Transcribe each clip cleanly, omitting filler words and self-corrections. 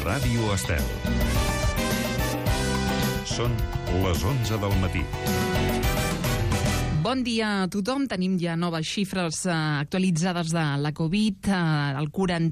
Ràdio Estel. Són les 11 del matí. Bon dia a tothom. Tenim ja noves xifres actualitzades de la Covid. El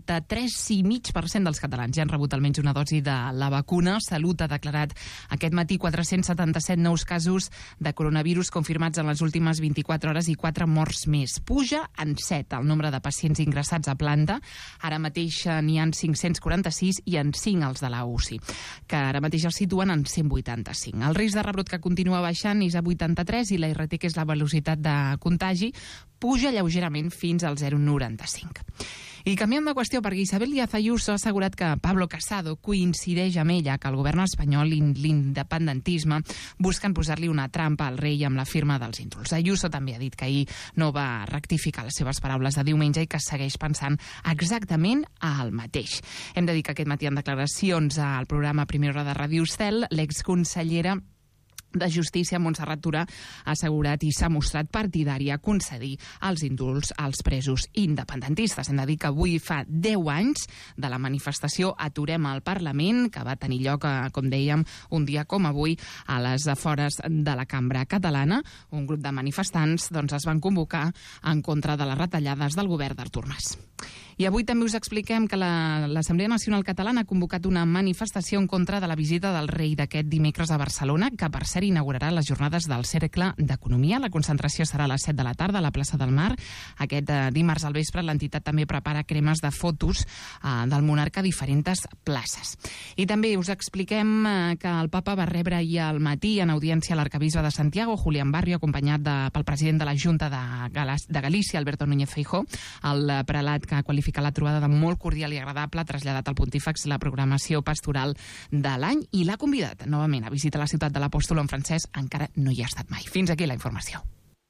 43,5% dels catalans ja han rebut almenys una dosi de la vacuna. Salut ha declarat aquest matí 477 nous casos de coronavirus confirmats en les últimes 24 hores i 4 morts més. Puja en 7 el nombre de pacients ingressats a planta. Ara mateix n'hi ha 546 i en 5 els de la UCI, que ara mateix els situen en 185. El risc de rebrot que continua baixant és a 83 i la RT, que és la velocitat de contagi, puja lleugerament fins al 0,95. I canviem de qüestió, perquè Isabel Díaz Ayuso ha assegurat que Pablo Casado coincideix amb ella, que el govern espanyol i l'independentisme busquen posar-li una trampa al rei amb la firma dels indults. Ayuso també ha dit que ahir no va rectificar les seves paraules de diumenge i que segueix pensant exactament el mateix. Hem de dir que aquest matí en declaracions al programa Primera Hora de Ràdio Estel, l'exconsellera de Justícia, Montserrat Tura, ha assegurat i s'ha mostrat partidària a concedir els indults als presos independentistes. Hem de dir que avui fa 10 anys de la manifestació Aturem el Parlament, que va tenir lloc, com dèiem, un dia com avui, a les afores de la Cambra Catalana. Un grup de manifestants es van convocar en contra de les retallades del govern d'Artur Mas. I avui també us expliquem que l'Assemblea Nacional Catalana ha convocat una manifestació en contra de la visita del rei d'aquest dimecres a Barcelona, que per cert inaugurarà les jornades del Cercle d'Economia. La concentració serà a les 7 de la tarda a la plaça del Mar. Aquest dimarts al vespre l'entitat també prepara cremes de fotos del monarca a diferents places. I també us expliquem que el papa va rebre ahir al matí en audiència a l'arcabisbe de Santiago, Julián Barrio, acompanyat pel president de la Junta de Galícia, Alberto Núñez Feijóo. El prelat, que ha qualificat la trobada de molt cordial i agradable, ha traslladat al Pontífex la programació pastoral de l'any i l'ha convidat novament a visitar la ciutat de l'Apòstol on Francesc encara no hi ha estat mai. Fins aquí la informació.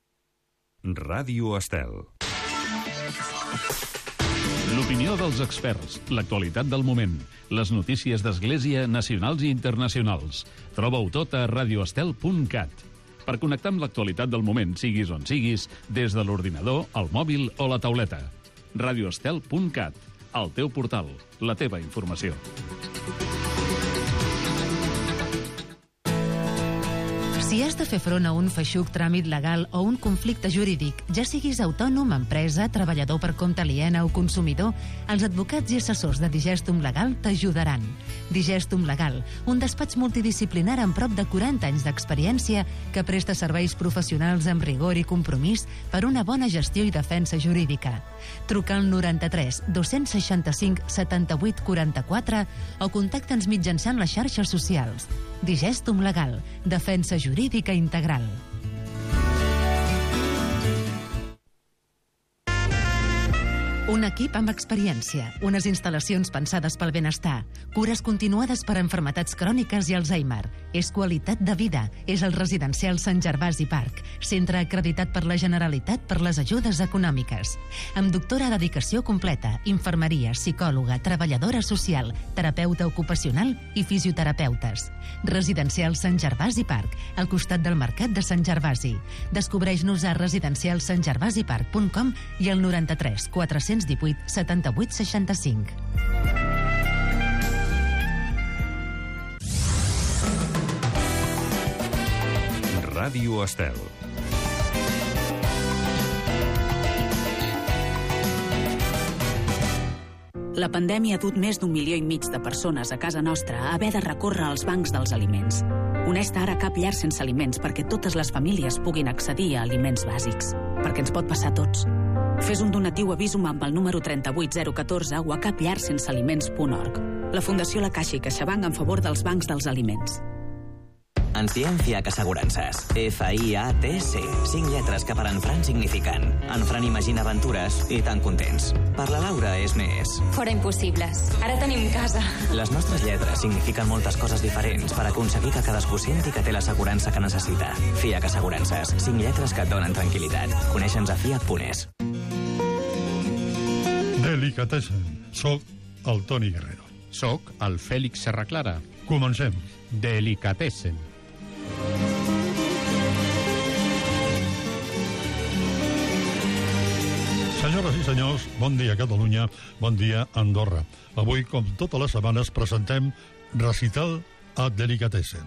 Ràdio Estel. L'opinió dels experts, l'actualitat del moment, les notícies d'Església nacionals i internacionals. Troba-ho tot a radioestel.cat. Per connectar amb l'actualitat del moment, siguis on siguis, des de l'ordinador, el mòbil o la tauleta. radioestel.cat, el teu portal, la teva informació. Si has de fer front a un feixuc tràmit legal o un conflicte jurídic, ja siguis autònom, empresa, treballador per compte aliena o consumidor, els advocats i assessors de Digestum Legal t'ajudaran. Digestum Legal, un despatx multidisciplinar amb prop de 40 anys d'experiència que presta serveis professionals amb rigor i compromís per una bona gestió i defensa jurídica. Truca al 93 265 78 44 o contacta'ns mitjançant les xarxes socials. Digestum Legal, defensa jurídica integral. Un equip amb experiència, unes instal·lacions pensades pel benestar, cures continuades per a malalties cròniques i Alzheimer. És qualitat de vida. És el residencial Sant Gervasi Park, centre acreditat per la Generalitat per les ajudes econòmiques. Amb doctora a dedicació completa, infermeria, psicòloga, treballadora social, terapeuta ocupacional i fisioterapeutes. Residencial Sant Gervasi Park, al costat del Mercat de Sant Gervasi. Descobreix-nos a residencialsantgervasipark.com i al 93 418 78 65. Ràdio Estel. La pandèmia ha dut més d'1,5 milió de persones a casa nostra a haver de recórrer als bancs dels aliments. Honesta, ara cap llar sense aliments perquè totes les famílies puguin accedir a aliments bàsics. Perquè ens pot passar a tots. Fes un donatiu a Visum amb el número 38014 o a capllarsensealiments.org. La Fundació La Caixa i CaixaBank en favor dels bancs dels aliments. Ens diem FIAC Assegurances. F-I-A-T-C. 5 lletres que per en Fran signifiquen en Fran imagina aventures i tan contents. Per la Laura és més. Fora impossibles. Ara tenim casa. Les nostres lletres signifiquen moltes coses diferents per aconseguir que cadascú senti que té l'assegurança que necessita. FIAC Assegurances. 5 lletres que et donen tranquil·litat. Coneixe'ns a fiac.es. Delicatessen. Soc el Toni Guerrero. Soc el Fèlix Serraclara. Comencem. Delicatessen. Senyores i senyors, bon dia Catalunya, bon dia Andorra. Avui, com totes les setmanes, presentem Recital a Delicatessen.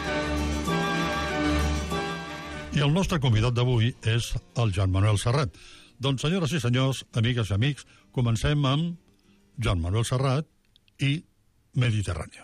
I el nostre convidat d'avui és el Joan Manuel Serrat. Doncs, senyores i senyors, amigues i amics, comencem amb Joan Manuel Serrat i Mediterráneo.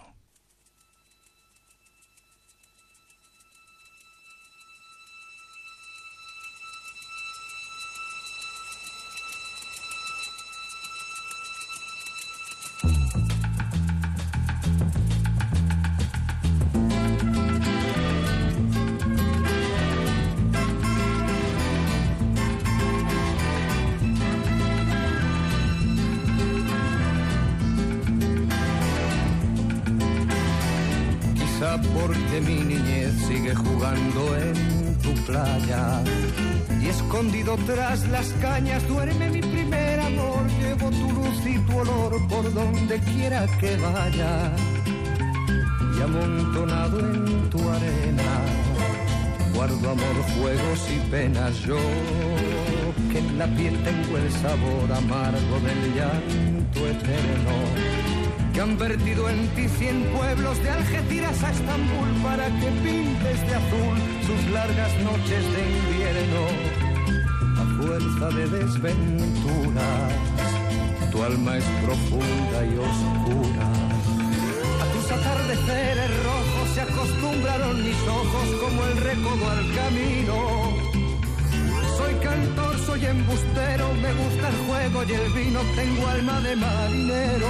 Porque mi niñez sigue jugando en tu playa y escondido tras las cañas duerme mi primer amor. Llevo tu luz y tu olor por donde quiera que vaya y amontonado en tu arena guardo amor, juegos y penas. Yo que en la piel tengo el sabor amargo del llanto eterno, que han vertido en ti 100 pueblos de Algeciras a Estambul para que pintes de azul sus largas noches de invierno. A fuerza de desventuras, tu alma es profunda y oscura. A tus atardeceres rojos se acostumbraron mis ojos como el recodo al camino. Soy cantor, soy embustero, me gusta el juego y el vino, tengo alma de marinero.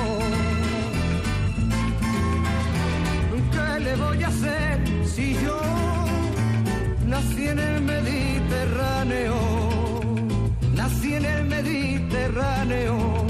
¿Qué le voy a hacer si yo nací en el Mediterráneo? Nací en el Mediterráneo.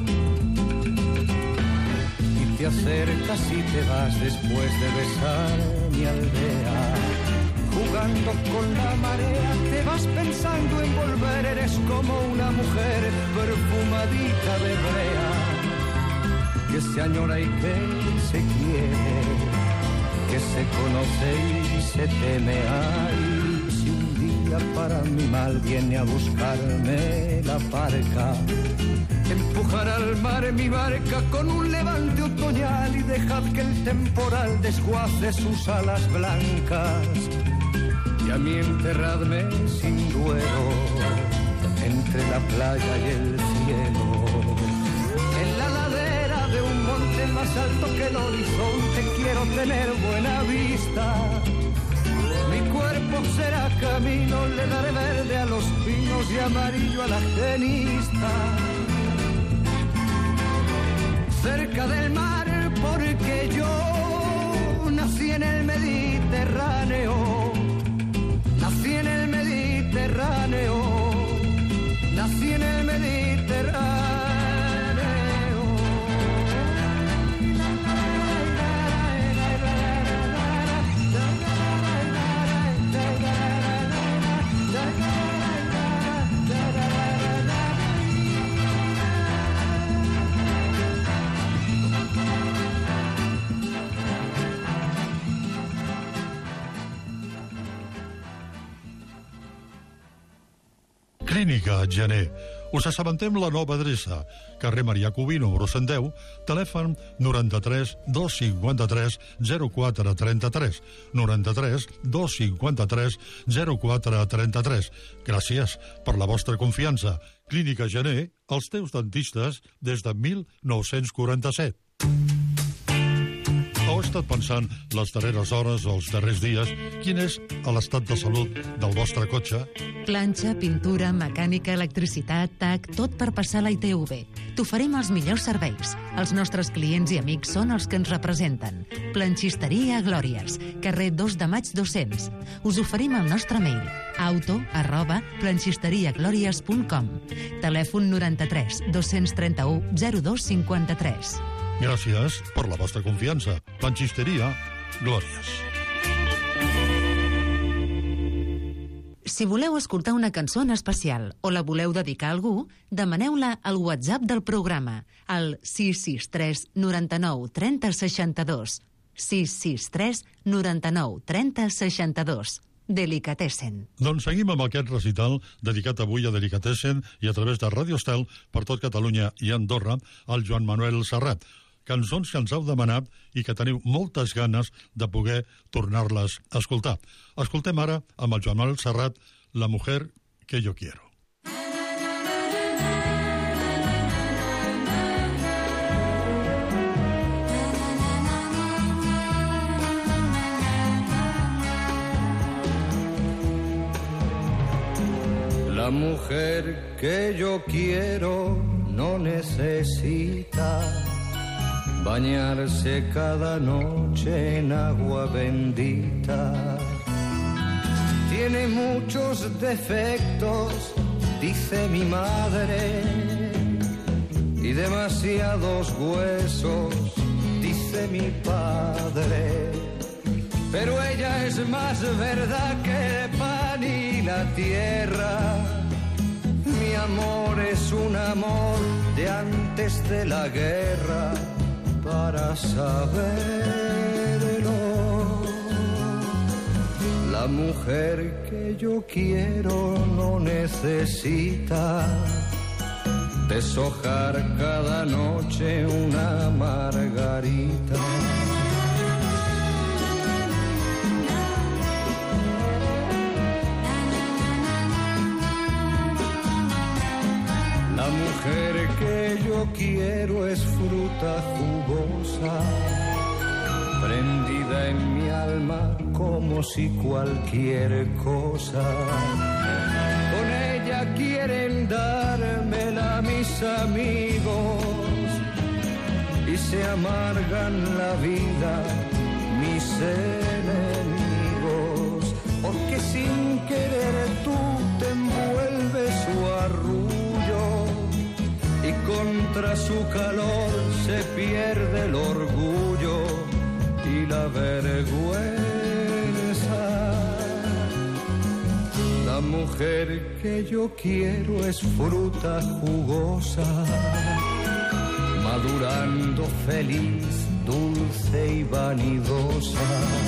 Y te acercas y te vas después de besar mi aldea. Jugando con la marea, te vas pensando en volver. Eres como una mujer perfumadita de brea, que se añora y que se quiere, que se conoce y se teme. Ay, si un día para mi mal viene a buscarme la parca, empujar al mar mi barca con un levante otoñal y dejad que el temporal desguace sus alas blancas. Y a mí enterradme sin duelo entre la playa y el cielo, en la ladera de un monte más alto que el horizonte. Quiero tener buena vista, mi cuerpo será camino, le daré verde a los pinos y amarillo a la genista. Cerca del mar porque yo nací en el Mediterráneo. Nací en el Mediterráneo, nací en el Mediterráneo. Clínica Gené. Us assabentem la nova adreça. Carrer Marià Cubí, número 110, telèfon 93 253 0433. 93 253 0433. Gràcies per la vostra confiança. Clínica Gené, els teus dentistes des de 1947. Heu estat pensant les darreres hores o els darrers dies quin és l'estat de salut del vostre cotxe? Planxa, pintura, mecànica, electricitat, TAC, tot per passar la ITV. T'oferim els millors serveis. Els nostres clients i amics són els que ens representen. Planxisteria Glòries, carrer 2 de maig 200. Us oferim el nostre mail, auto@planxisteriaglòries.com. Telèfon 93 231 0253. Gràcies per la vostra confiança. Planxisteria Glòries. Si voleu escoltar una cançó en especial o la voleu dedicar a algú, demaneu-la al WhatsApp del programa, al 663 99 30 62. 663 99 30 62. Delicatessen. Doncs seguim amb aquest recital dedicat avui a Delicatessen i a través de Radio Estel per tot Catalunya i Andorra al Joan Manuel Serrat. Cançons que ens heu demanat i que teniu moltes ganes de poder tornar-les a escoltar. Escoltem ara amb el Joan Manuel Serrat La mujer que yo quiero. La mujer que yo quiero no necesita bañarse cada noche en agua bendita. Tiene muchos defectos, dice mi madre, y demasiados huesos, dice mi padre. Pero ella es más verdad que el pan y la tierra. Mi amor es un amor de antes de la guerra, para saberlo. La mujer que yo quiero no necesita deshojar cada noche una margarita. La mujer que yo quiero es fruta jugosa, prendida en mi alma como si cualquier cosa. Con ella quieren dármela mis amigos y se amargan la vida mis enemigos, porque sin querer tú te envuelves su arrullo y contra su calor se pierde el orgullo y la vergüenza. La mujer que yo quiero es fruta jugosa, madurando feliz, dulce y vanidosa.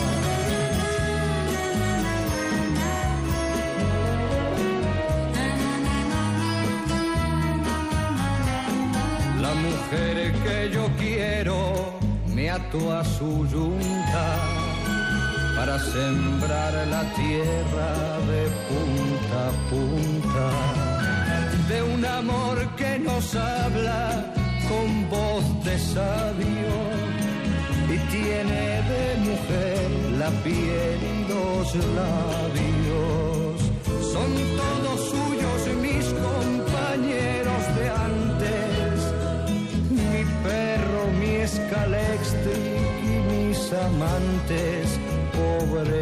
La mujer que yo quiero me ató a su yunta para sembrar la tierra de punta a punta, de un amor que nos habla con voz de sabio y tiene de mujer la piel y los labios. Son todos suyos mis compañeros de antes, mi perro, mi escalextric y mis amantes, pobre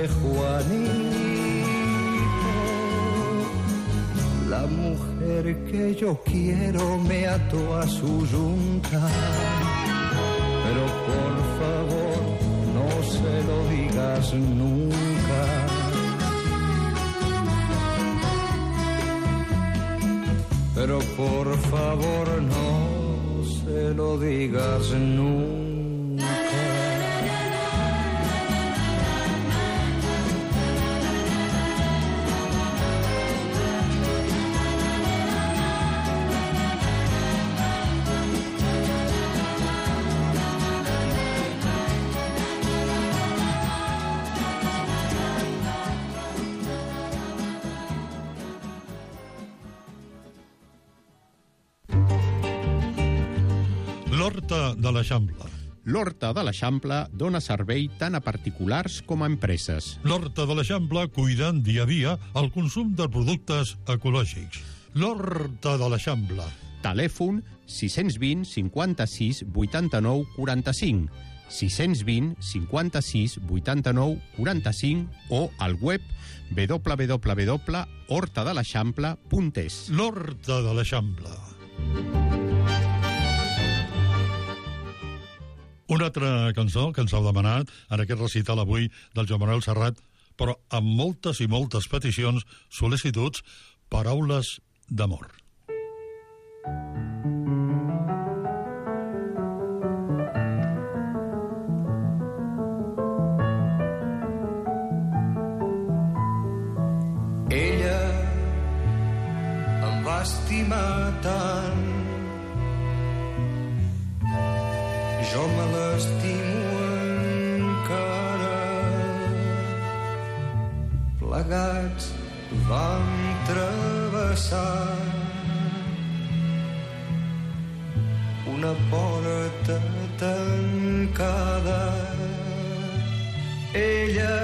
Juanito. La mujer que yo quiero me ató a su yunta, pero por favor no se lo digas nunca. Pero por favor no se lo digas nunca. L'Horta de l'Eixample. L'Horta de l'Eixample dona servei tant a particulars com a empreses. L'Horta de l'Eixample cuidant dia a dia el consum de productes ecològics. L'Horta de l'Eixample. Telèfon 620 56 89 45, 620 56 89 45 o al web www.hortadeleixample.es. L'Horta de l'Eixample. Una altra cançó que ens heu demanat en aquest recital avui del Joan Manuel Serrat, però amb moltes i moltes peticions, sol·licituds, paraules d'amor. jo me l'estimo encara. Plegats vam travessar una porta tancada. Ella,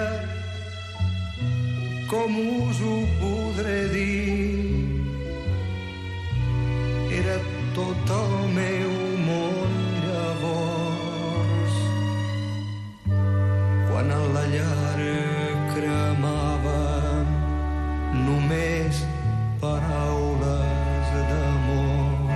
com us ho podré dir, era tot el meu món llavors. Quan a la llar cremava només paraules d'amor.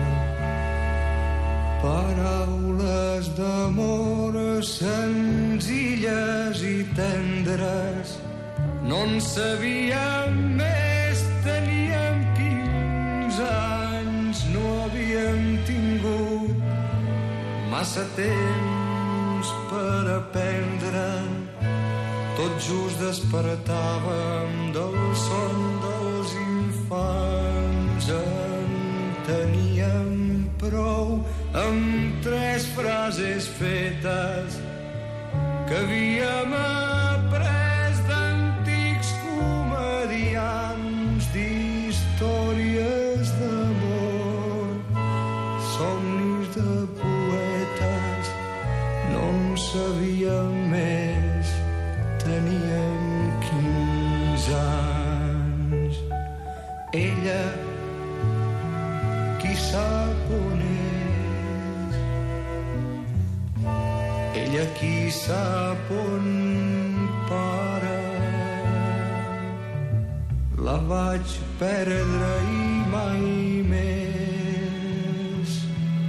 Paraules d'amor senzilles i tendres. No en sabíem més, teníem 15 anys, no havíem tingut massa temps per aprendre. Tot just despertàvem del son dels infants. En teníem prou amb 3 frases fetes que havíem après d'antics comediants, d'històries d'amor, somnis de poetes. No en sabíem més, teníem 15 anys. Ella, qui sap on és? Ella, qui sap on para? La vaig perdre i mai més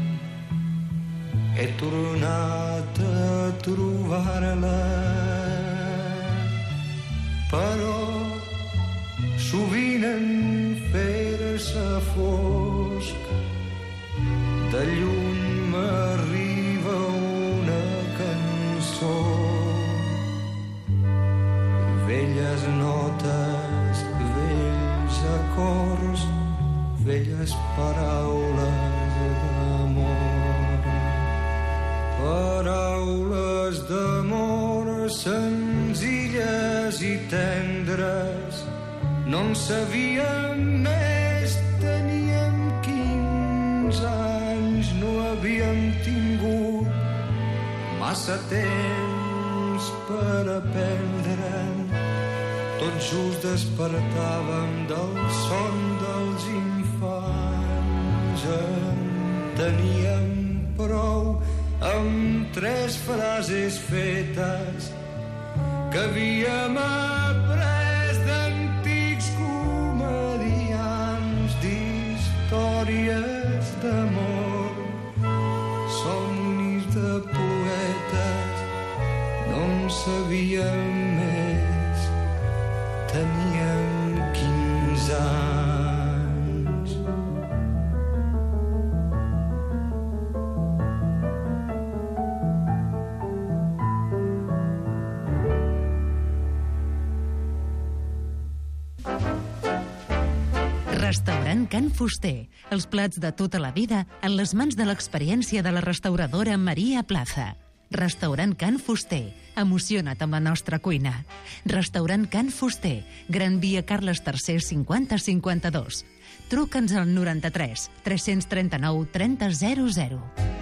he tornat a trobar-la. Però sovint en fer-se fosc de lluny m'arriba una cançó. Velles notes, vells acords, velles paraules d'amor. Paraules d'amor senzilles i tendres. No en sabíem més, teníem 15 anys, no havíem tingut massa temps per aprendre. Tot just despertàvem del son dels infants. En teníem prou amb 3 frases fetes que havíem après d'antics comediants, d'històries d'amor, somnis de poetes. No en sabíem més, teníem 15 anys. Restaurant Can Fuster. Els plats de tota la vida en les mans de l'experiència de la restauradora Maria Plaza. Restaurant Can Fuster. Emociona't amb la nostra cuina. Restaurant Can Fuster. Gran Via Carles III 5052. Truca'ns al 93 339 3000.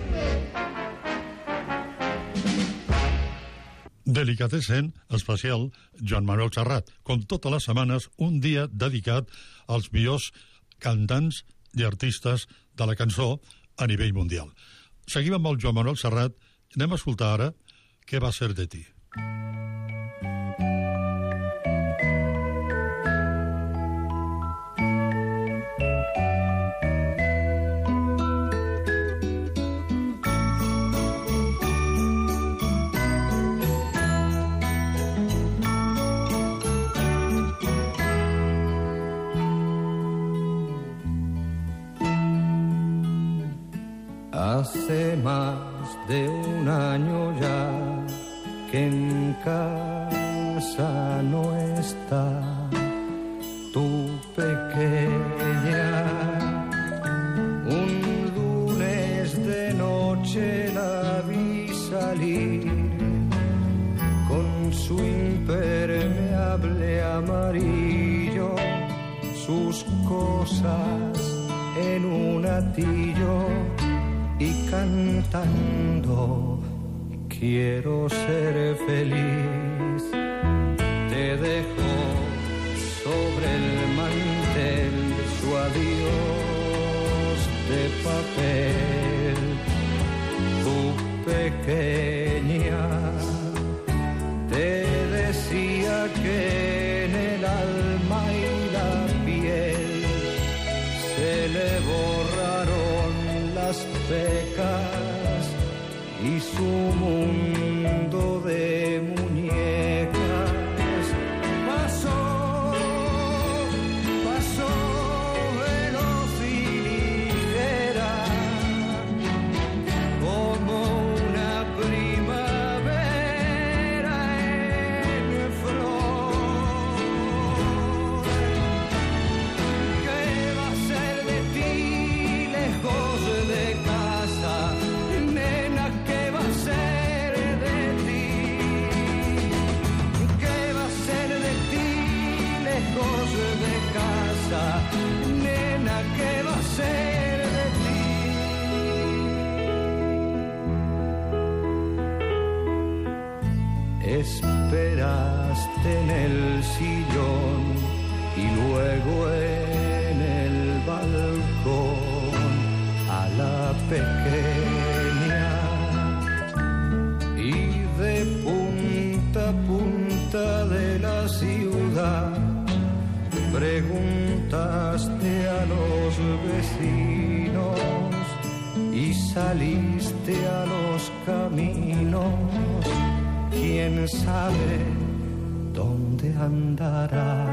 Delicatessen especial Joan Manuel Serrat. Com totes les setmanes, un dia dedicat als millors cantants i artistes de la cançó a nivell mundial. Seguim amb el Joan Manuel Serrat. Anem a escoltar ara Què va ser de ti. Hace más de un año ya que en casa no está tu pequeña. Un lunes de noche la salir con su impermeable amarillo, sus cosas en un atillo y cantando quiero ser feliz. Te dejo sobre el mantel su adiós de papel. Tu pequeña te decía que en el alma y la piel se le borraron las pecas y su mundo de muñecas pasó veloz y ligera como una primavera en flor. ¿Qué va a ser de ti lejos de casa? Nena, ¿qué va a ser de ti? ¿Qué va a ser de ti lejos de casa? Nena, ¿qué va a ser de ti? Esperaste en el sillón y luego en el balcón a la pequeña, y de punta a punta de la ciudad preguntaste a los vecinos y saliste a los caminos. ¿Quién sabe dónde andará?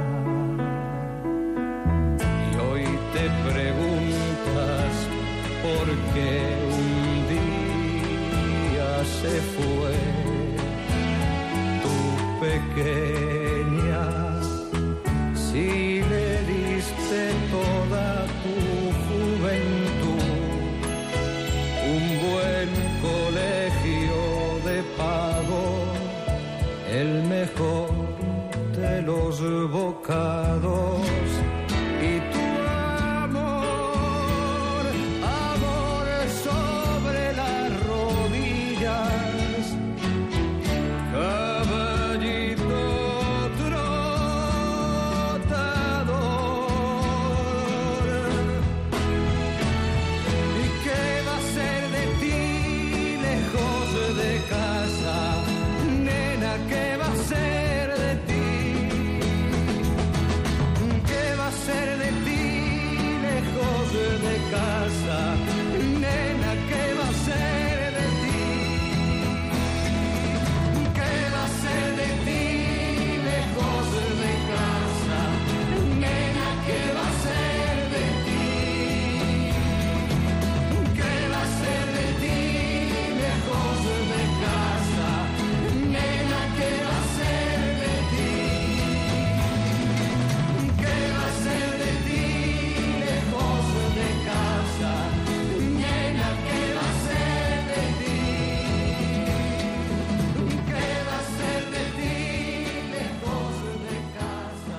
Y hoy te preguntas por qué un día se fue tu pequeña. Si le diste toda tu juventud, un buen colegio de pago, el mejor de los bocados y tu amor sobre las rodillas, caballito trotador. ¿Y qué va a ser de ti lejos de casa? Nena, ¿qué va a ser de ti? ¿Qué va a ser de ti lejos de casa? Nena, ¿qué va a ser de ti? ¿Qué va a ser de ti lejos de casa? Nena, ¿qué va a ser de ti? ¿Qué va a ser de ti lejos de casa? Nena, ¿qué va a ser de ti? ¿Qué va a ser de ti lejos de casa? Nena, ¿qué va a ser de ti? ¿Qué va a ser de ti lejos de casa?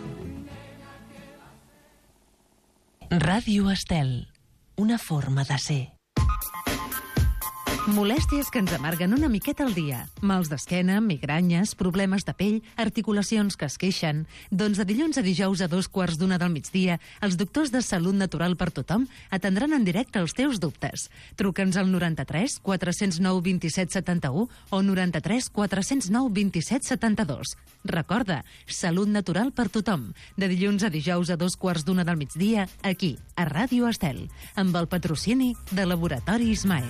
Ràdio Estel, una forma de ser. Molèsties que ens amarguen una miqueta al dia. Mals d'esquena, migranyes, problemes de pell, articulacions que es queixen. Doncs de dilluns a dijous a 2:15 del migdia, els doctors de Salut Natural per Tothom atendran en directe els teus dubtes. Truca'ns al 93 409 27 71 o 93 409 27 72. Recorda, Salut Natural per Tothom, de dilluns a dijous a 2:15 del migdia, aquí, a Ràdio Estel, amb el patrocini de Laboratori Ismael.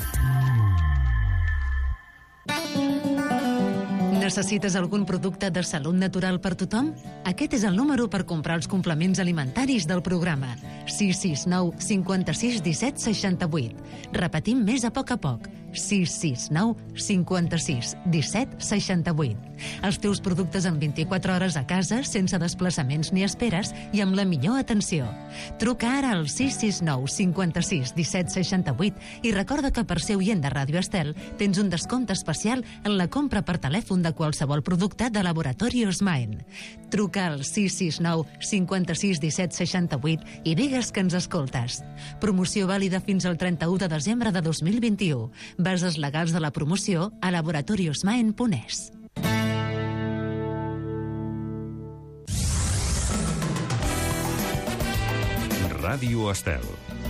Necessites algun producte de salut natural per tothom? Aquest és el número per comprar els complements alimentaris del programa. 669 56 17 68. Repetim més a poc. 669 56 17 68. Els teus productes en 24 hores a casa, sense desplaçaments ni esperes i amb la millor atenció. Truca ara al 669 56 17 68 i recorda que per ser oient de Ràdio Estel tens un descompte especial en la compra per telèfon de qualsevol producte de Laboratori Osmaen. Truca al 669 56 17 68 i digues que ens escoltes. Promoció vàlida fins al 31 de desembre de 2021. Bases legals de la promoció a laboratoriosmaen.es. Ràdio Estel.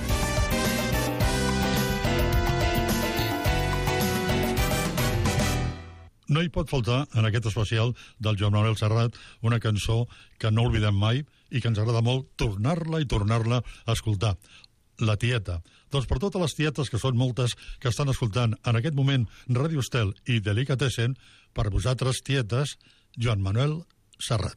No hi pot faltar, en aquest especial del Joan Manuel Serrat, una cançó que no oblidem mai i que ens agrada molt tornar-la a escoltar. La tieta. Doncs per totes les tietes, que són moltes, que estan escoltant en aquest moment Ràdio Estel i Delicatessen, per vosaltres, tietes, Joan Manuel Serrat.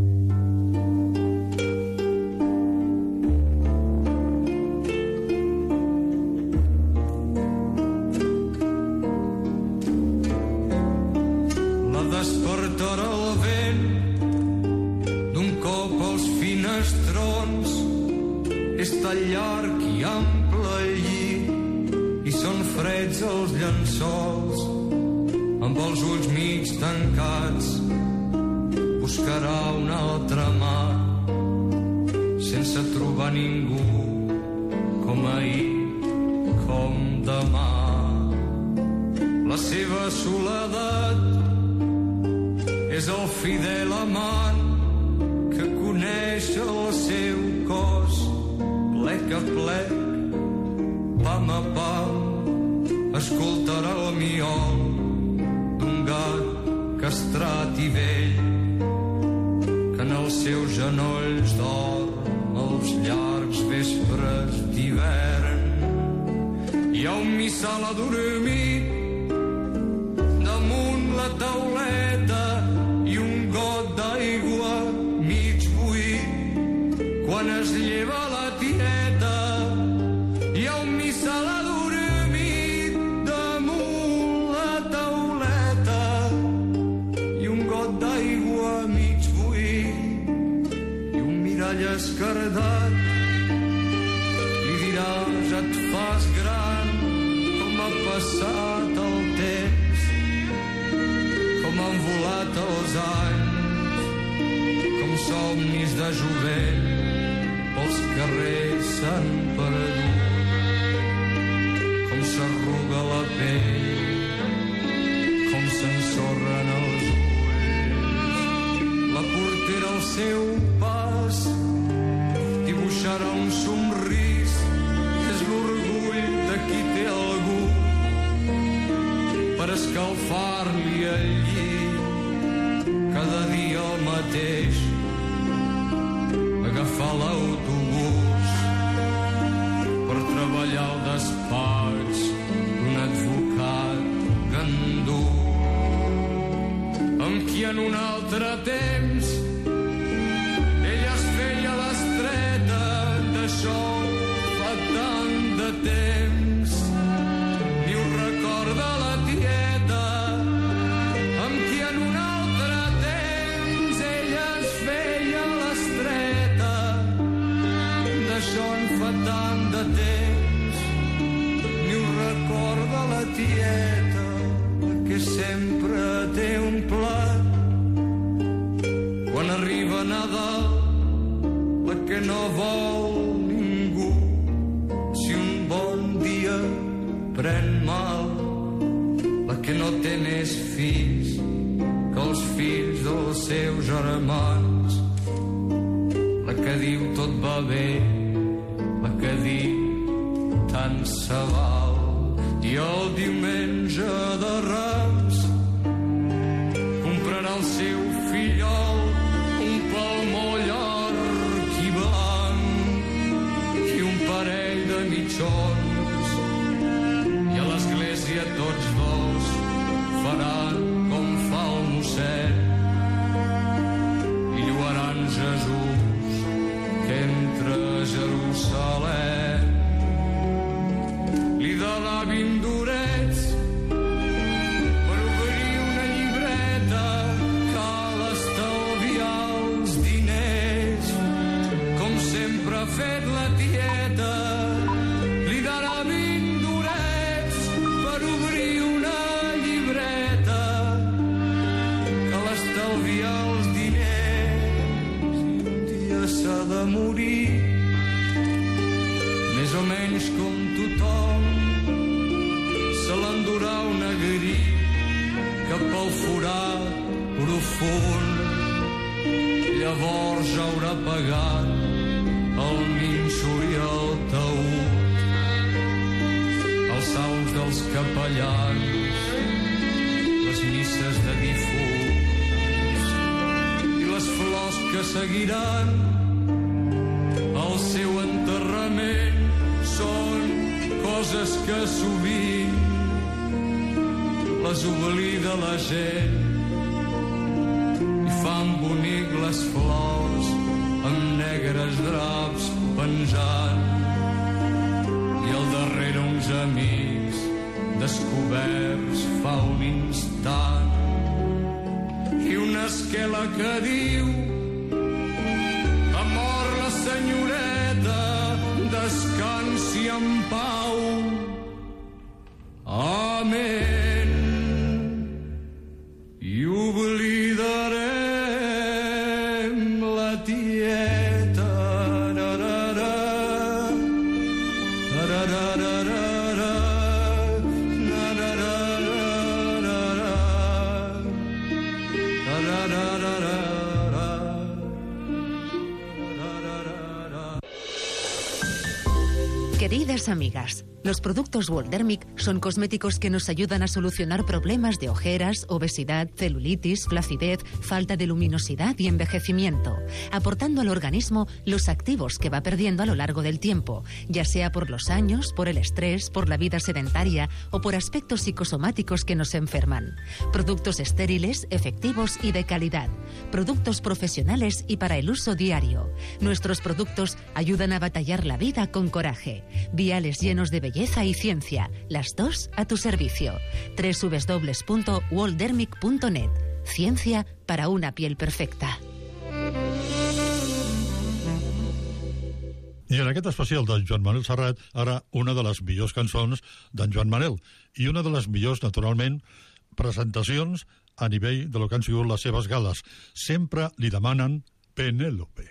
La despertarà el vent d'un cop als finestrons. És tan llarg i ample el llit i són freds els llençols. Amb els ulls mig tancats buscarà una altra mà sense trobar ningú com ahir, com demà. La seva soledat és el fidel amant que coneix el seu cos plec a plec, pam a pam, escoltarà el miol d'un gat castrat i vell que en els seus genolls dorm els llargs vespres d'hivern. Hi ha un missal adormit damunt la tauleta i un got d'aigua mig buit. Quan es lleva la tieta hi ha un missal adormit damunt la tauleta i un got d'aigua mig buit i un mirall escardat li diràs et fas gran, com ha passat el temps, com han volat els anys, com somnis de jovent pels carrers s'han perdut, com s'arruga la pell, com s'ensorren els ulls. La portera al seu pas dibuixarà un somrís, és l'orgull de qui té algú per escalfar-li el llit cada dia el mateix, agafar l'autobús per treballar al despatx d'un advocat gandú amb qui en un altre temps ella es feia l'estreta. D'això fa tant de temps ni ho recorda la tieta amb qui en un altre temps ella es feia l'estreta. D'això en fa tant de temps ni ho recorda la tieta, que sempre té un plat quan arriba Nadal, la que no vol ningú. Si un bon dia pren mal, la que no té més fills que els fills dels seus germans, la que diu tot va bé, la que diu tant se val. I el diumenge de Rems comprarà el seu fillol un palmó llarg i blanc i un parell de mitjons, i a l'església tots dos faran com fa el mossèn i lloaran Jesús que entra a Jerusalem. Li donà vindurets forat profund. Llavors haurà pagat el nínxol i el taüt, els salms dels capellans, les misses de difunts i les flors que seguiran el seu enterrament. Són coses que sovint les oblida la gent i fan bonic les flors amb negres draps penjant, i al darrere uns amics descoberts fa un instant, i una esquela que diu: ha mort la senyoreta, descansi en pau. Amén. I oblidarem la tieta. Queridas amigas, los productos Waldermic son cosméticos que nos ayudan a solucionar problemas de ojeras, obesidad, celulitis, flacidez, falta de luminosidad y envejecimiento, aportando al organismo los activos que va perdiendo a lo largo del tiempo, ya sea por los años, por el estrés, por la vida sedentaria o por aspectos psicosomáticos que nos enferman. Productos estériles, efectivos y de calidad. Productos profesionales y para el uso diario. Nuestros productos ayudan a batallar la vida con coraje. Viales llenos de belleza y ciencia, las dos a tu servicio. www.waldermic.net. Ciencia para una piel perfecta. I en aquest especial d'en Joan Manel Serrat, ara una de les millors cançons d'en Joan Manel i una de les millors, naturalment, presentacions a nivell de lo que han sigut les seves gales. Sempre li demanen Penélope.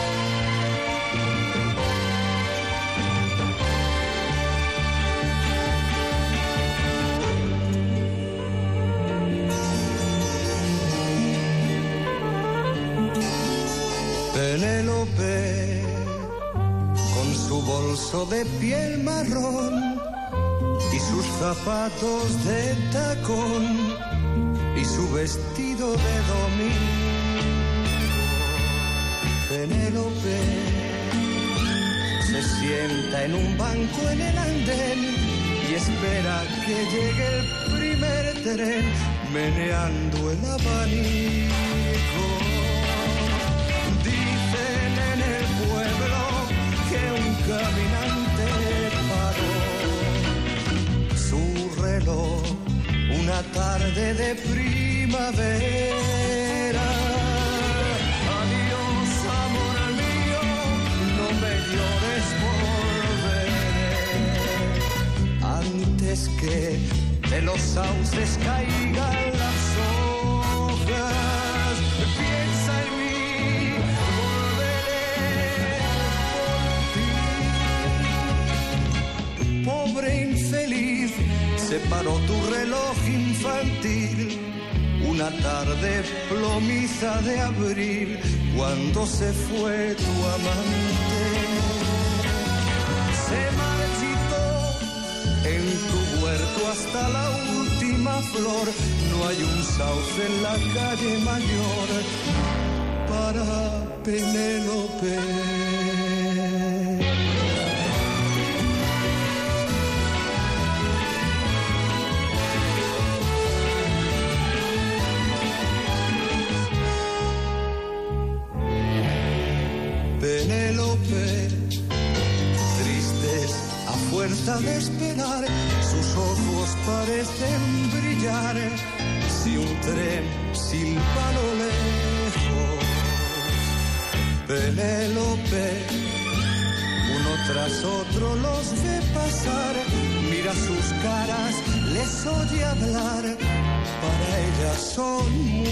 Penélope, con su bolso de piel marrón y sus zapatos de tacón y su vestido de domingo. Penélope se sienta en un banco en el andén y espera que llegue el primer tren, meneando el abanico. Dicen en el pueblo que un caminante paró su reloj una tarde de primavera. Adiós, amor mío, no me llores, volveré antes que de los sauces caigan las hojas. Piensa en mí, volveré por ti. Pobre infeliz, se paró tu reloj infantil una tarde plomiza de abril, cuando se fue tu amante. Se marchitó en tu huerto hasta la última flor. No hay un sauce en la calle mayor para Penélope. Penélope, tristes a fuerza de esperar, sus ojos parecen brillar, si un tren silba a lo lejos. Penélope, uno tras otro los ve pasar, mira sus caras, les oye hablar, para ella son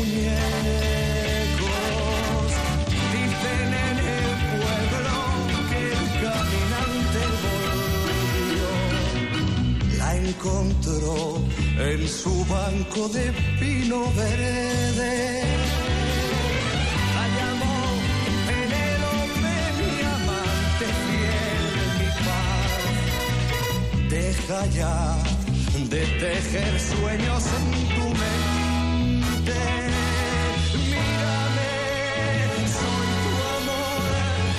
muñecos. Dicen en el pueblo que el caminante volvió, la encontró en su banco de pino verde. La llamó Penélope, mi amante fiel, mi paz. Deja ya de tejer sueños en tu mente. Mírame, soy tu amor.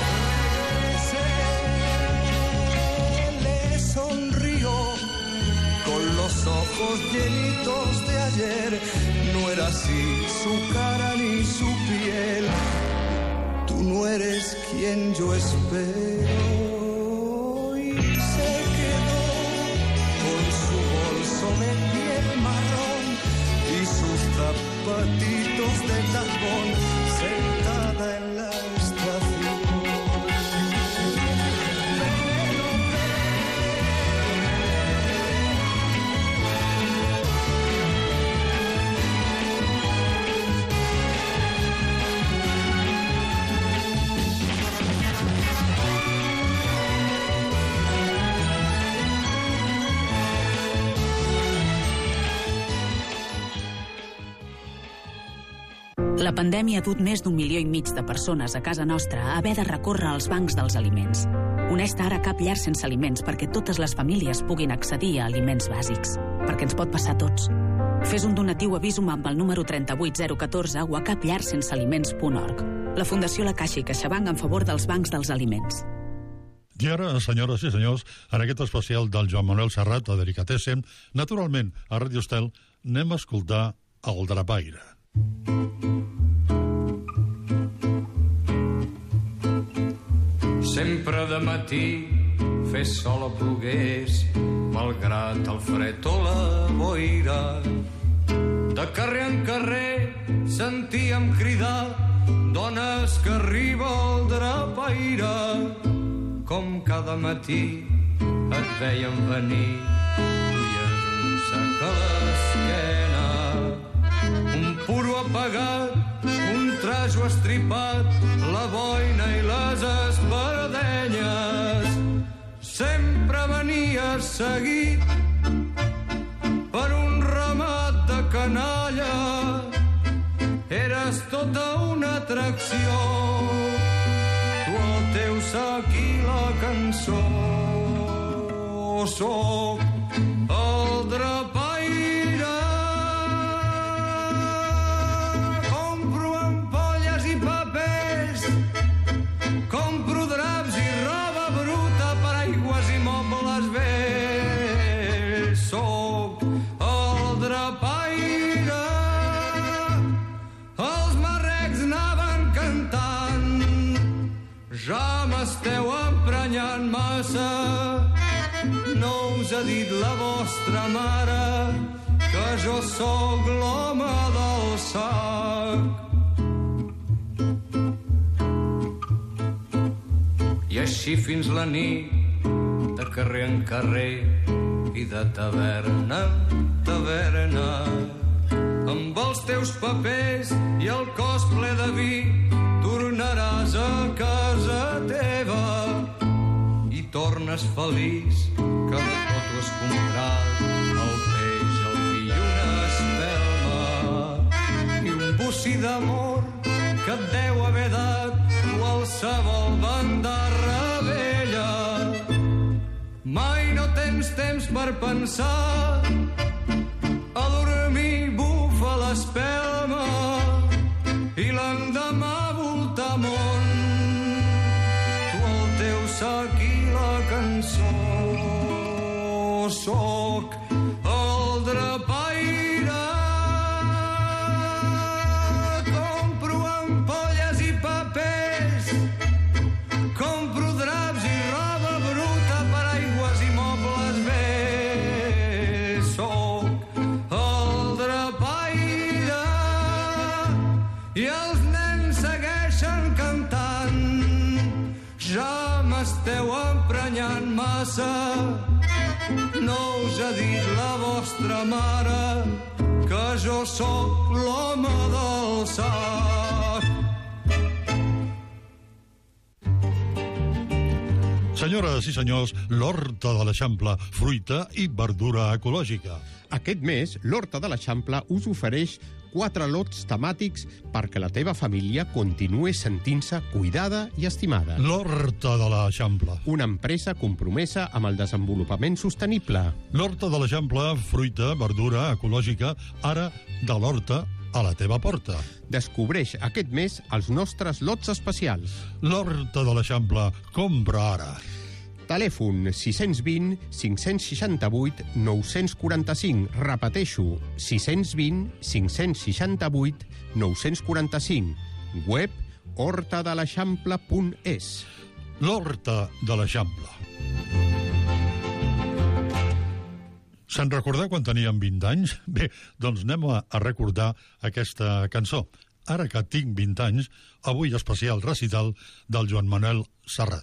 Regrese. Le sonrió con los ojos llenitos de ayer. No era así su cara ni su piel. Tú no eres quien yo espero. Y se quedó con su bolso de piel marrón y sus zapatitos de tacón, sentada en la estación. La pandèmia ha dut més d'1,5 milió de persones a casa nostra a haver de recórrer als bancs dels aliments. Honesta, ara cap llar sense aliments perquè totes les famílies puguin accedir a aliments bàsics. Perquè ens pot passar a tots. Fes un donatiu a Visum amb el número 38014 o a capllarsensealiments.org. La Fundació La Caixa i CaixaBank en favor dels bancs dels aliments. I ara, senyores i senyors, en aquest especial del Joan Manuel Serrat a Delicatessen, naturalment, a Radio Estel, anem a escoltar el Drapaire. Sempre de matí fes sol o plogués, malgrat el fred o la boira. De carrer en carrer sentíem cridar dones que arriba el Drapaire. Com cada matí et veiem venir, duies un sac a l'esquena, un puro apagat, un trajo estripat, la boina i les espardenyes. Sempre venies seguit per un ramat de canalla. Eres tota una atracció, tu el teu sac i la cançó. Soc el Drapaire. Compro ampolles i papers, compro draps i roba bruta per aigües i mobles vells. Soc el Drapaire. Els marrecs anaven cantant, ja m'esteu emprenyant massa. No us ha dit la vostra mare que jo sóc l'home del sac. I així fins la nit, de carrer en carrer i de taverna en taverna, amb els teus papers i el cos ple de vi, tornaràs a casa teva i tornes feliç que amb tot ho has comprat, el peix, el vi i una espelma i un bocí d'amor que et deu haver dat qualsevol bandarra vella. Mai no tens temps per pensar, a dormir bufa l'espelma i l'endemà voltar món. Tu el teu sac i la cançó. Soc el Drapaire. Compro ampolles i papers, compro draps i roba bruta per aigües i mobles vells. Soc el Drapaire. I els nens segueixen cantant, ja m'esteu emprenyant massa. No us ha dit la vostra mare que jo sóc l'home del sac. Senyores i senyors, l'Horta de l'Eixample, fruita i verdura ecològica. Aquest mes, l'Horta de l'Eixample us ofereix 4 lots temàtics perquè la teva família continuï sentint-se cuidada i estimada. L'Horta de l'Eixample. Una empresa compromesa amb el desenvolupament sostenible. L'Horta de l'Eixample, fruita, verdura ecològica, ara de l'Horta a la teva porta. Descobreix aquest mes els nostres lots especials. L'Horta de l'Eixample, compra ara. Telèfon 620 568 945. Repeteixo, 620 568 945. Web hortadeleixample.es. L'Horta de l'Eixample. Se'n recordeu quan teníem 20 anys? Bé, doncs anem a recordar aquesta cançó. Ara que tinc 20 anys, avui especial recital del Joan Manuel Serrat.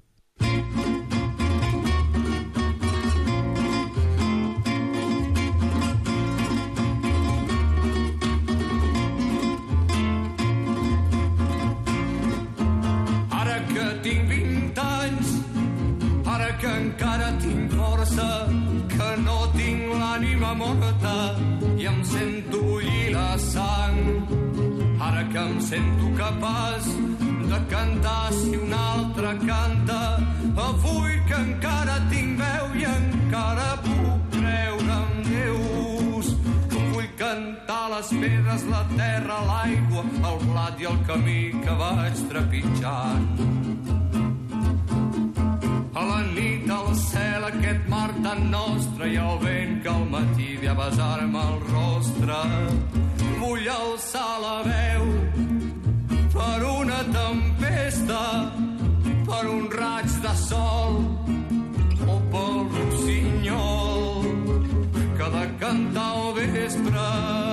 Ara que tinc 20 anys, ara que encara tinc força, que no tinc l'ànima morta i em sento bullir la sang. Ara que em sento capaç de cantar si un altre canta, avui que encara tinc veu i encara puc creure en Déus. Vull cantar les pedres, la terra, l'aigua, el blat i el camí que vaig trepitjant. A la nit al cel aquest mar tan nostre i el vent que al matí ve a besar-me el rostre. Vull alçar la veu per una tempesta, per un raig de sol o pel rossinyol que ha de cantar al vespre.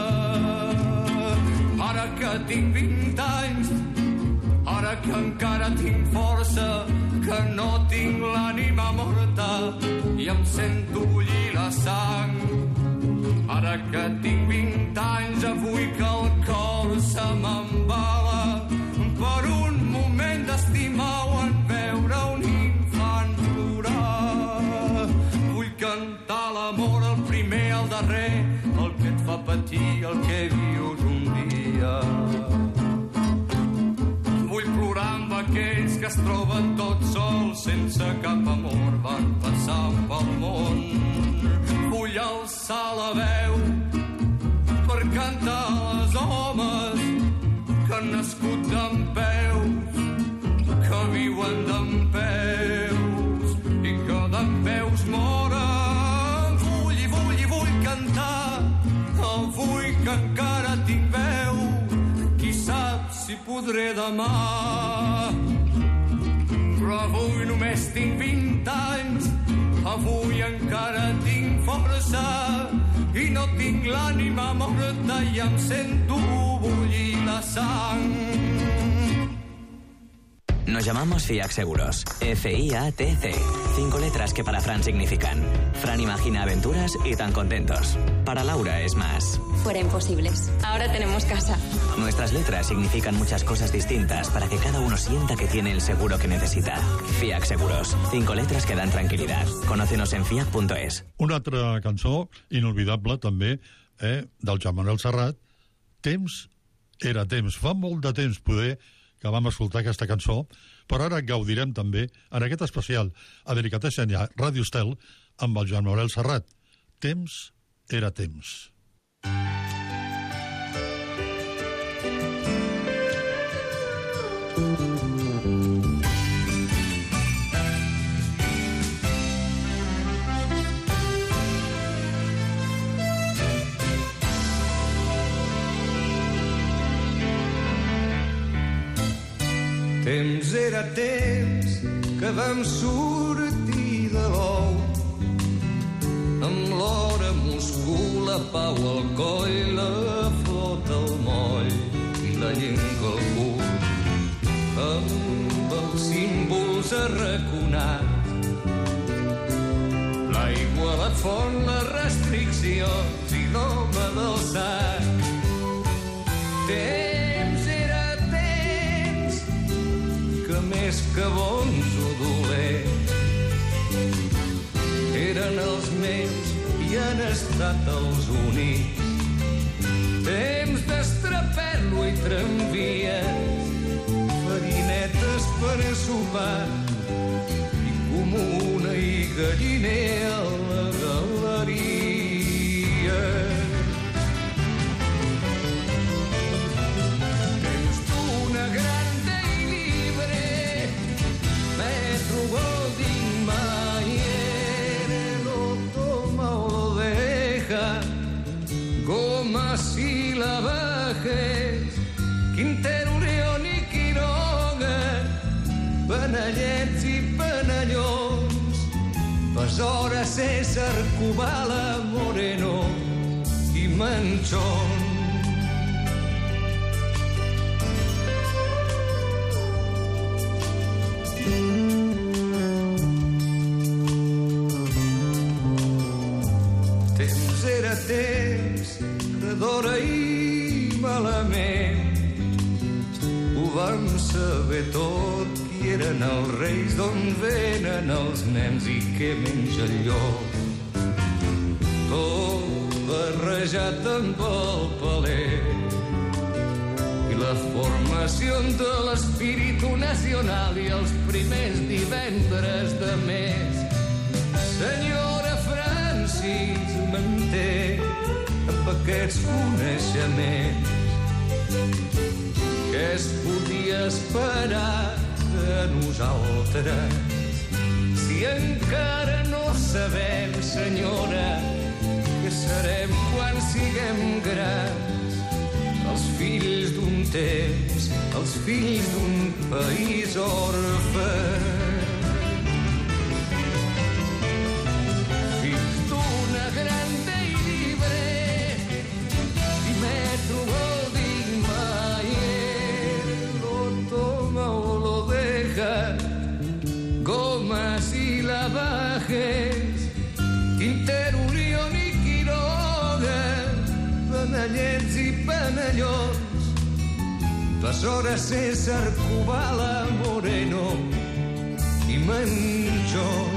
Ara que tinc 20 anys, ara que encara tinc força, que no tinc l'ànima morta i em sento bullir la sang. Ara que tinc 20 anys, avui que el cor se m'embala per un moment d'estimar o en veure un infant plorar. Vull cantar l'amor, el primer, el darrer, el que et fa patir, el que vius un dia. Vull plorar amb aquells que es troben tots sols, sense cap amor, van passant pel món. Vull alçar la veu per cantar als homes que han nascut dempeus, que viuen dempeus i que dempeus moren. Vull cantar, avui que encara tinc veu, qui sap si podré demà. Però avui només tinc 20 anys, avui encara tinc força i no tinc l'ànima morta i em sento bullir la sang. Nos llamamos FIAC Seguros. FIATC. 5 letras que para Fran significan: Fran imagina aventuras y tan contentos. Para Laura es más. Fuera imposibles. Ahora tenemos casa. Nuestras letras significan muchas cosas distintas para que cada uno sienta que tiene el seguro que necesita. FIAC Seguros. 5 letras que dan tranquilidad. Conócenos en fiac.es. Una altra cançó inolvidable també del Joan Manuel Serrat. Temps era temps. Fa molt de temps poder que vam escoltar aquesta cançó, però ara gaudirem també en aquest especial a Delicatessen i a Ràdio Estel amb el Joan Manuel Serrat. Temps era temps. Temps era temps que vam sortir de l'ou, amb l'hora Moscou, la pau al coll, la flota al moll i la llengua al cul, amb els símbols arraconats, l'aigua a la font, les restriccions i l'home del sac. Temps era temps que més que bons o dolents eren els meus i han estat els únics. Temps d'estraperlo i tramvies, farinetes per a sopar i comuna i galliner a la galeria. Temps d'una grande i libre, Metro Goldwyn Mayer, lo toma o lo deja, Gomas y Lavajes, Quintero, León i Quiroga, Panellets i Panellons, Besora, César, Kubala, Moreno i Manchón. Temps era temps, d'hora i malament. Ho vam saber tot, qui eren els reis, d'on venen els nens i què menja el llop. Tot barrejat amb el paler i la formació de l'espíritu nacional i els primers divendres de mes. Senyora Francis manté amb aquests coneixements. Què es podia esperar de nosaltres si encara no sabem, senyora, què serem quan siguem grans? Els fills d'un temps, els fills d'un país orfe. Fills d'una grande i libre i Metro Goldwyn Mayer, lo toma o lo deja, Gomas y Lavajes, Quintero, León i Quiroga, Panellets i Panellons, Besora, César, Kubala, Moreno i Manchón.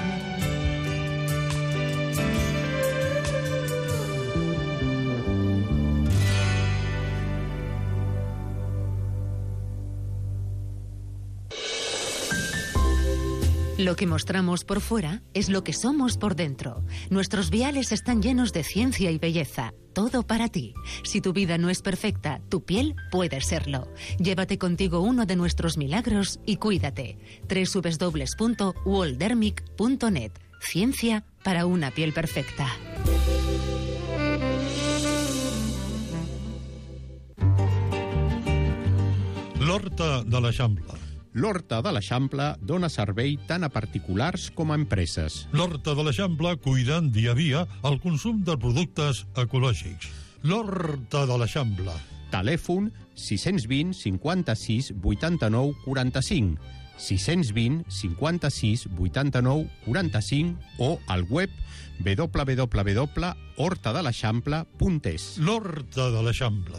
Lo que mostramos por fuera es lo que somos por dentro. Nuestros viales están llenos de ciencia y belleza. Todo para ti. Si tu vida no es perfecta, tu piel puede serlo. Llévate contigo uno de nuestros milagros y cuídate. www.waldermic.net. Ciencia para una piel perfecta. L'Horta de l'Eixample. L'Horta de l'Eixample dona servei tant a particulars com a empreses. L'Horta de l'Eixample cuidant dia a dia el consum de productes ecològics. L'Horta de l'Eixample. Telèfon 620 56 89 45, 620 56 89 45 o al web www.hortadeleixample.es. L'Horta de l'Eixample.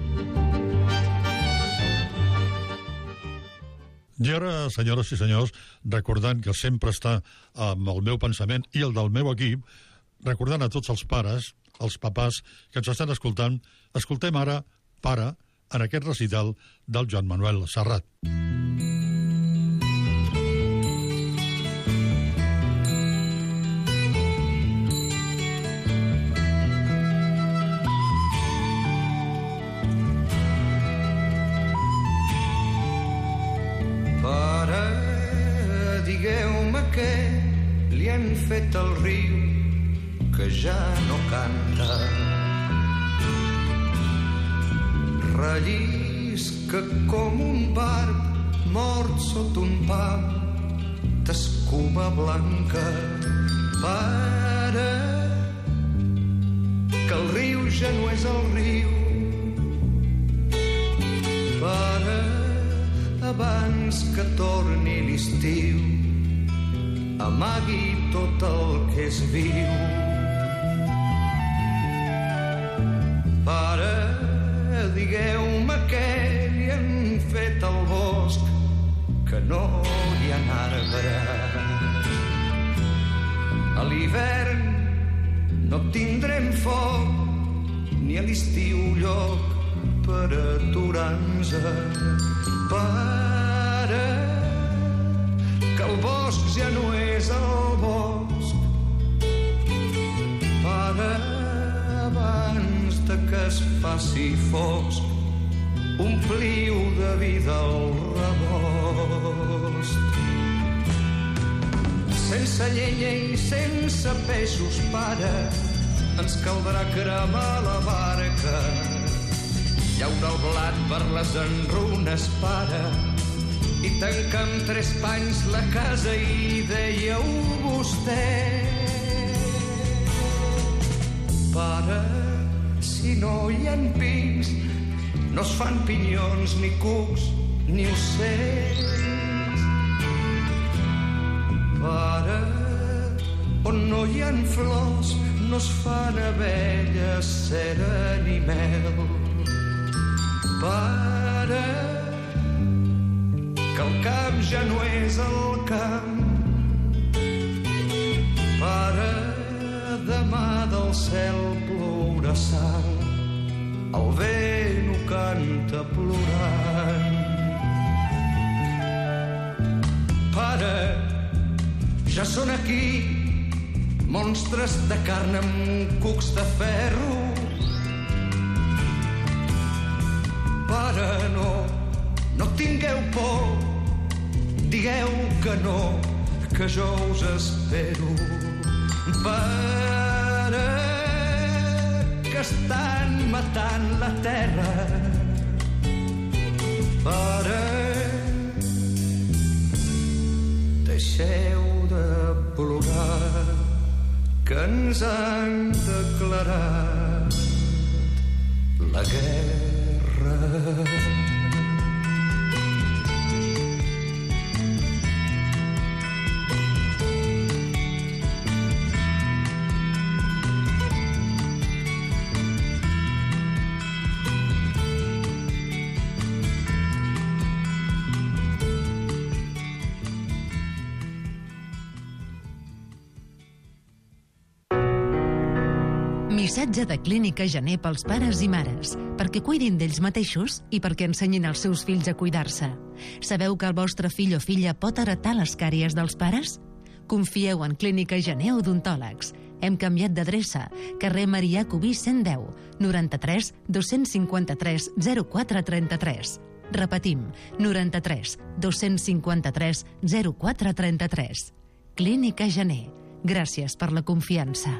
I ara, senyores i senyors, recordant que sempre està amb el meu pensament i el del meu equip, recordant a tots els pares, els papàs que ens estan escoltant, escoltem ara, pare, en aquest recital del Joan Manuel Serrat. Digueu-me què li han fet al riu que ja no canta. Rellisca com un barb mort sota un pam d'escuma blanca. Pare, que el riu ja no és el riu. Pare, abans que torni l'estiu, amagui tot el que és viu. Pare, digueu-me què li han fet al bosc, que no hi ha arbres. A l'hivern no tindrem foc, ni a l'estiu lloc per aturar-nos. Pare, que el bosc ja no és el bosc. Pare, abans de que es faci fosc, ompliu de vida el rebost. Sense llenya i sense peixos, pare, ens caldrà cremar la barca. Llaura el blat per les enrunes, pare, i tancar amb 3 panys la casa i dèieu vostè. Pare, si no hi ha pins, no es fan pinyons, ni cucs, ni ocells. Pare, on no hi ha flors, no es fan abelles, cera ni mel. Pare, que el camp ja no és el camp. Pare, demà del cel plourà sang, el vent ho canta plorant. Pare, ja són aquí monstres de carn amb cucs de ferro. Pare, no tingueu por, digueu que no, que jo us espero. Pare, que estan matant la terra. Pare, deixeu de plorar, que ens han declarat la guerra. Missatge de Clínica Gener pels pares i mares, perquè cuidin d'ells mateixos i perquè ensenyin als seus fills a cuidar-se. Sabeu que el vostre fill o filla pot heretar les càries dels pares? Confieu en Clínica Gener Odontòlegs. Hem canviat d'adreça. Carrer Marià Cubí 110, 93 253 0433. Repetim, 93 253 0433. Clínica Gener. Gràcies per la confiança.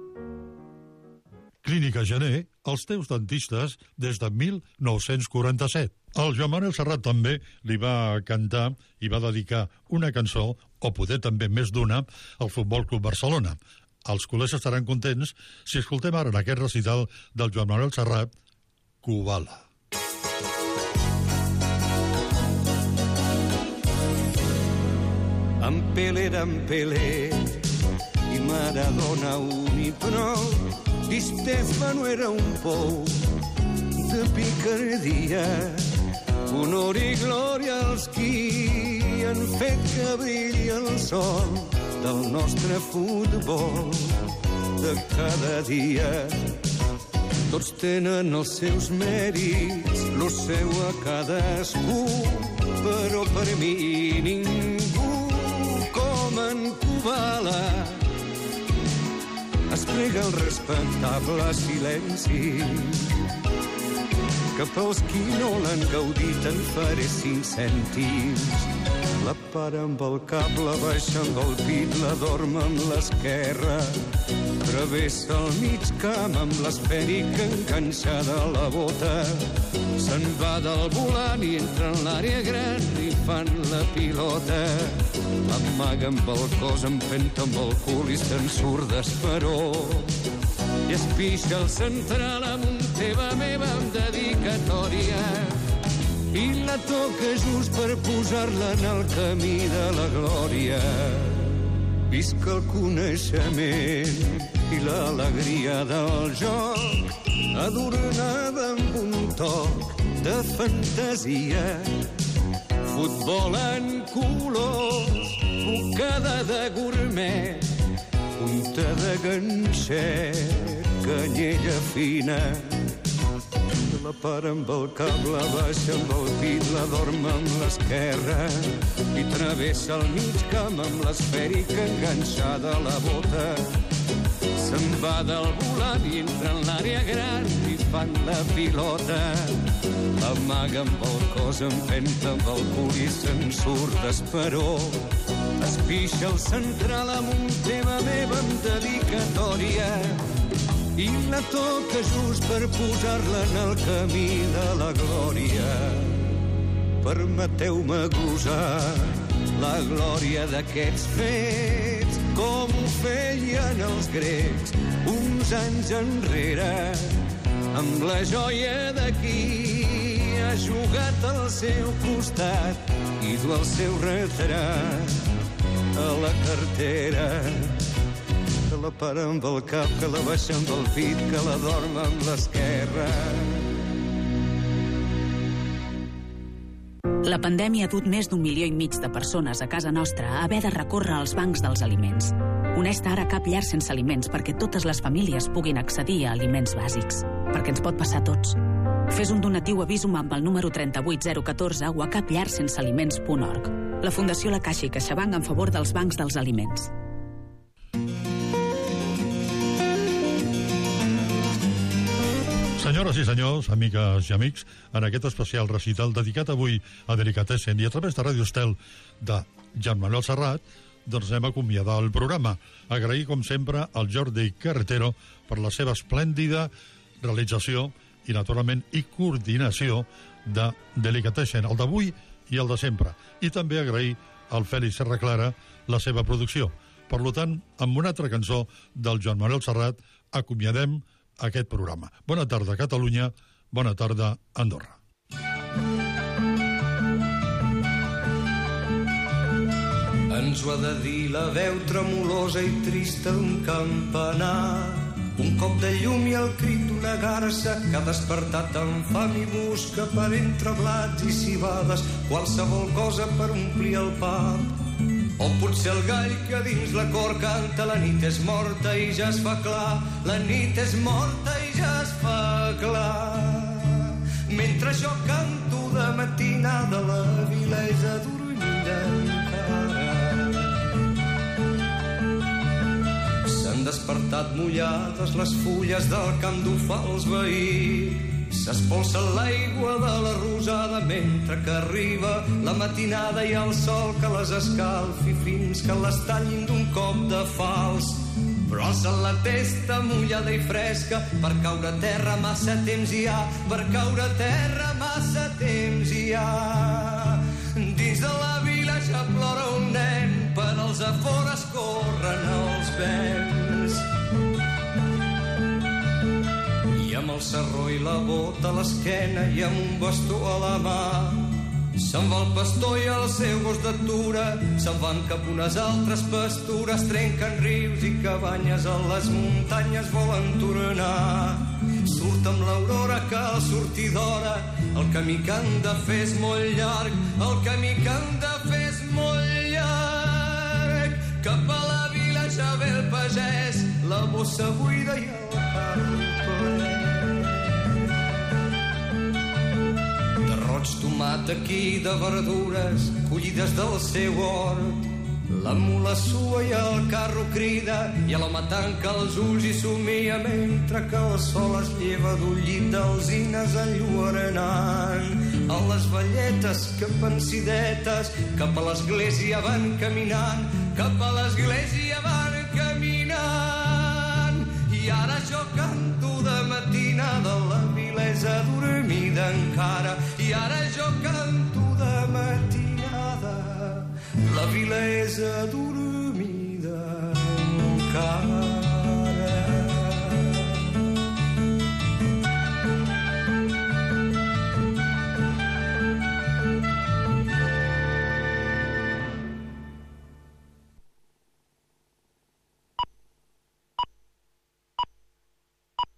Clínica Gener, els teus dentistes des de 1947. El Joan Manuel Serrat també li va cantar i va dedicar una cançó, o poder també més d'una, al Futbol Club Barcelona. Els culers estaran contents si escoltem ara en aquest recital del Joan Manuel Serrat, Kubala. En Pelé era en Pelé i Maradona un i prou. Di Stefano era un pou de picardia. Honor i glòria als qui han fet que brilli el sol del nostre futbol de cada dia. Tots tenen els seus mèrits, lo seu a cadascú, però per mi ningú com en Kubala. Es prega el respectable silenci que pels qui no l'han gaudit en faré 5 cèntims. La para amb el cap, la baixa amb el pit, la dorm amb l'esquerra, travessa el mig camp amb l'esfèrica enganxada a la bota. Se'n va del volant i entra en l'àrea gran i fan la pilota. Amaga amb el cos, empenta amb el cul i se'n surt d'esperó. I es pixa el central amb un teva meva amb dedicatòria i la toca just per posar-la en el camí de la glòria. Visca el coneixement i l'alegria del joc, adornada amb un toc de fantasia. Futbol en colors, bocada de gourmet, punta de ganxet, canyella fina. La para amb el cap, la baixa amb el pit, la dorm amb l'esquerra i travessa el mig camp amb l'esfèrica enganxada a la bota. Se'n va del volant i entra en l'àrea gran i fan la pilota. L'amaga amb el cos, empenta amb el cul i se'n surt d'esperó. Es pixa el central amb un tema meva amb dedicatòria i la toca just per posar-la en el camí de la glòria. Permeteu-me glosar la glòria d'aquests fets, com ho feien els grecs uns anys enrere, amb la joia de qui ha jugat al seu costat i du el seu retrat a la cartera. Que la para amb el cap, que la baixa amb el pit, que la dorm amb l'esquerra. La pandèmia ha dut més d'1,5 milió de persones a casa nostra a haver de recórrer als bancs dels aliments. Honesta, ara cap llar sense aliments perquè totes les famílies puguin accedir a aliments bàsics. Perquè ens pot passar a tots. Fes un donatiu a Visum amb el número 38014 o a capllarsensealiments.org. La Fundació La Caixa i CaixaBank en favor dels bancs dels aliments. Senyores i senyors, amigues i amics, en aquest especial recital dedicat avui a Delicatessen i a través de Ràdio Estel de Joan Manuel Serrat, doncs anem a acomiadar el programa. Agrair, com sempre, al Jordi Carretero per la seva esplèndida realització i, naturalment, i coordinació de Delicatessen, el d'avui i el de sempre. I també agrair al Fèlix Serraclara la seva producció. Per tant, amb una altra cançó del Joan Manuel Serrat, acomiadem aquest programa. Bona tarda, Catalunya. Bona tarda, Andorra. Ens ho ha de dir la veu tremolosa i trista d'un campanar. Un cop de llum i el crit d'una garça que ha despertat amb fam i busca per entre blats i cibades qualsevol cosa per omplir el pap. O potser el gall que dins la cor canta la nit és morta i ja es fa clar, la nit és morta i ja es fa clar. Mentre jo canto de matinada la vila és adormida encara. S'han despertat mullades les fulles del camp d'ofar els veïns. S'espolsa l'aigua de la rosada mentre que arriba la matinada i el sol que les escalfi fins que les tallin d'un cop de fals. Però alça la testa mullada i fresca per caure a terra massa temps hi ha, per caure a terra massa temps hi ha. Dins de la vila ja plora un nen, per als afores corren els vents. Amb el sarró i la bota a l'esquena i amb un bastó a la mà se'n va el pastor i el seu gos d'atura, se'n van cap unes altres pastures, trenquen rius i cabanyes a les muntanyes volen tornar. Surt amb l'aurora que al sortir d'hora el camí que han de fer és molt llarg, el camí que han de fer és molt llarg. Cap a la vila ja ve el pagès, la bossa buida i el carro ple. Tomat aquí de verdures collides del seu hort. La mula sua i el carro crida i l'home tanca els ulls i somia mentre que el sol es lleva d'un llit d'alzines enlluernant. A les velletes que pensidetes cap a l'església van caminant, cap a l'església van caminant. I ara jo canto de matinada, la vila és adormida encara. I ara jo canto de matinada, la vila és adormida.